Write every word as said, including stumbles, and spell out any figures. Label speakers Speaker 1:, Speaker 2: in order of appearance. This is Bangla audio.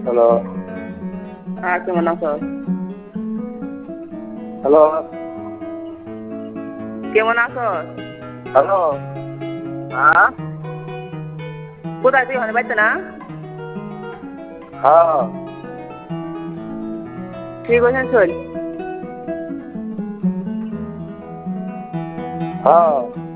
Speaker 1: হ্যালো।
Speaker 2: হ্যাঁ, কেমন আছো?
Speaker 1: হ্যালো।
Speaker 2: কেমন আছো?
Speaker 1: হ্যালো।
Speaker 2: হ্যাঁ, কোথায় তুই? ওখানে বাড়িতে না?
Speaker 1: হ্যাঁ।
Speaker 2: ঠিক আছে, চল।
Speaker 1: হ্যাঁ।